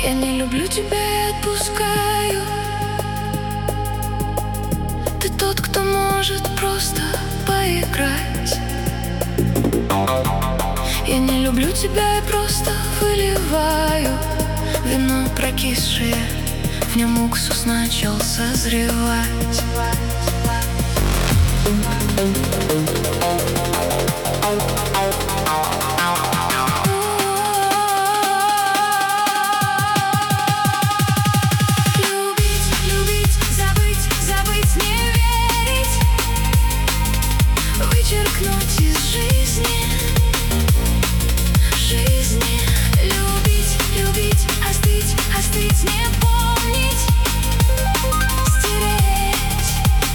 Я не люблю тебя и отпускаю. Ты тот, кто может просто поиграть. Я не люблю тебя и просто выливаю вино прокисшее, в нем уксус начал созревать. Вычеркнуть из жизни, любить, любить, остыть, остыть, не помнить, стереть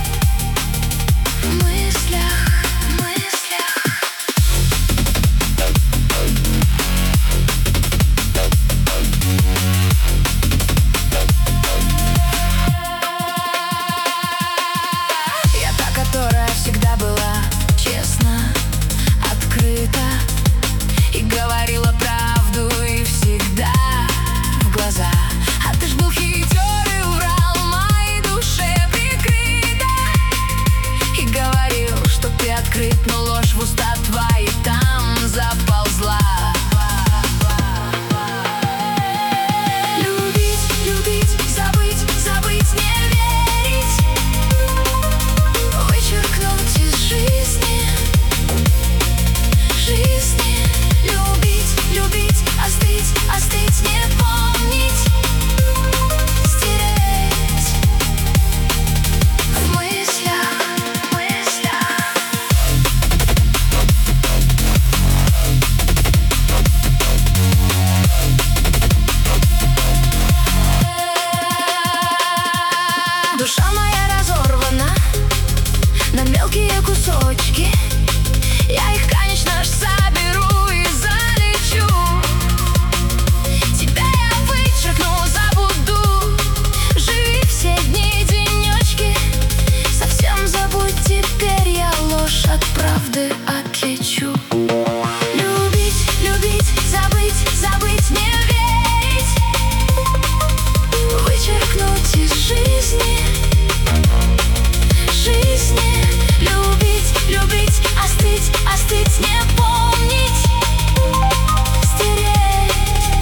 в мыслях, в мыслях. Я та, которая всегда была честно, открыто и говорила правду, и всегда в глаза. А ты ж был хитер и врал моей душе прикрыто, и говорил, что ты открыт, но ложь в уста твои там заползла. Любить, любить, забыть, забыть, не верить, вычеркнуть из жизни, любить, любить, остыть, остыть, не помнить, стереть в мыслях, в мыслях. Душа моя разорвана на мелкие кусочки. Я их, конечно ж, соберу и залечу. Тебя я вычеркну, забуду. Живи все дни, денечки. Совсем забудь, теперь я ложь от правды отличу. Любить, любить, забыть, забыть, не верить, вычеркнуть из жизни, любить, любить, остыть, остыть, не помнить, стереть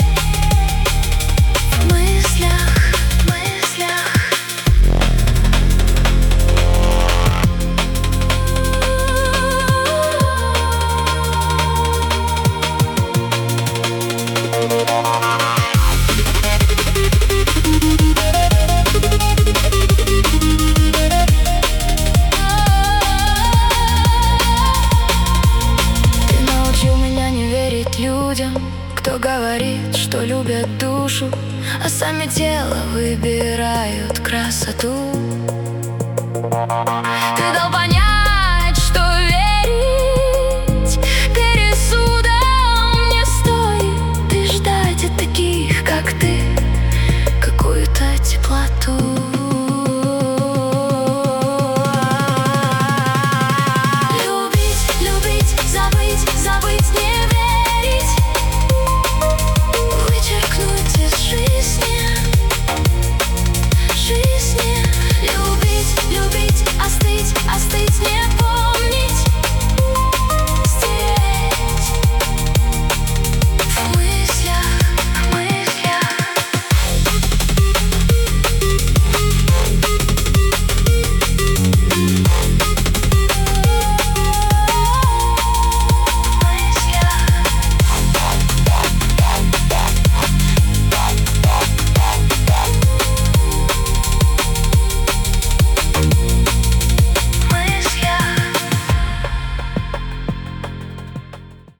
в мыслях, в мыслях. Людям, кто говорит, что любят душу, а сами тело выбирают красоту. Ты дал понять